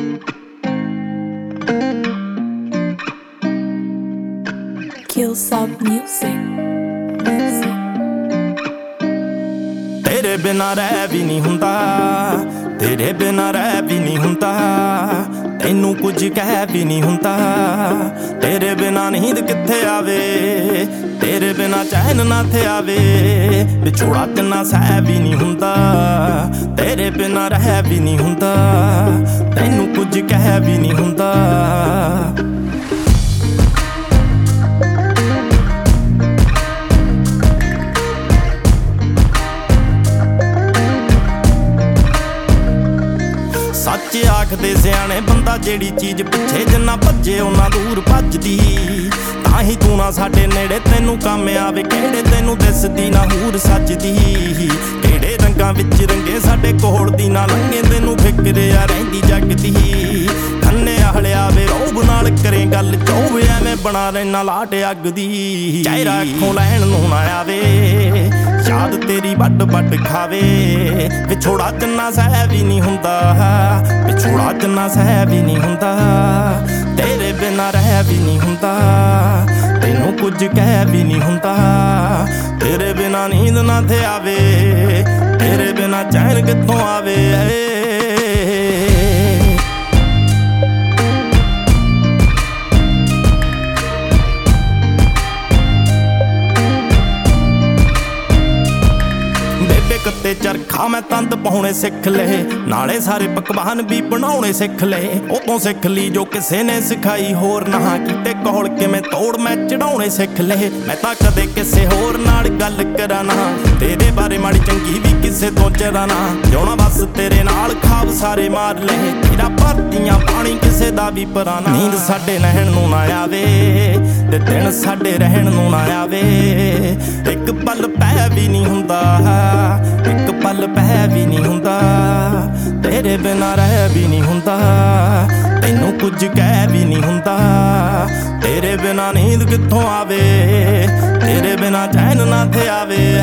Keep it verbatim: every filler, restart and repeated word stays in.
Killsop Music. तेरे बिना रह भी नहीं हुंदा, तेरे बिना रह भी नहीं हुंदा, तैनू कुछ कह भी नहीं हुंदा। तेरे बिना नींद कित्थे आवे, तेरे बिना चैन ना थे आवे, विछोड़ा किन्ना सह भी नहीं हुंदा। तेरे बिना रह भी नहीं हुंदा, तैनू कुछ कह भी नहीं हुंदा। सच आखदे सियाणे बंदा जेड़ी चीज पिछे जिन्ना भज्जे उन्ना दूर भजदी। ताही तू ना साडे नेड़े तैनू काम आवे, केड़े तैनू दिसदी ना हूर सजदी। केड़े रंगां विच रंगे साडे कोल दी ना लंघे, तैनू फिक्र आ रहिंदी जगदी। खन्ने हलिया वे रोब नाल करे गल चौब, एवें बना रैना लाट अग दी। चेहरा अखों लैण नूं ना आवे, याद तेरी वड वड खावे। विछोड़ा जिन्ना सह भी नहीं हुंदा, विछोड़ा जिन्ना सह भी नहीं हुंदा। तेरे बिना रह भी नहीं हुंदा, तैनू कुछ कह भी नहीं हुंदा। तेरे बिना नींद ना थे आवे, तेरे बिना चैन कित्थों आवे। कत्ते चरखा मैं तंद पाउणे सिख ले, नाले सारे पकवान भी बनाउणे सिख ले। उतों सिख ली जो किसे ने सिखाई होर ना कीते कोल किवें तोड़ मैं चढ़ाउणे सिख ले। मैं तां कदे किसे होर नाल गल करा ना, तेरे बारे माड़ी चंगी भी किसे तो चरा ना। जिउणा बस तेरे नाल खाब सारे मार ले, तेरा भरतियां पानी किसे दा भी पराना। नींद साडे नैण नूं ना आवे, ते दिन साडे रहण नूं ना आवे। एक पल पै भी नहीं हुंदा, एक पल पै भी नहीं हुंदा। तेरे बिना रह भी नहीं हुंदा, तैनू कुछ कह भी नहीं हुंदा। तेरे बिना नींद कित्थों आवे, तेरे बिना चैन ना थे आवे।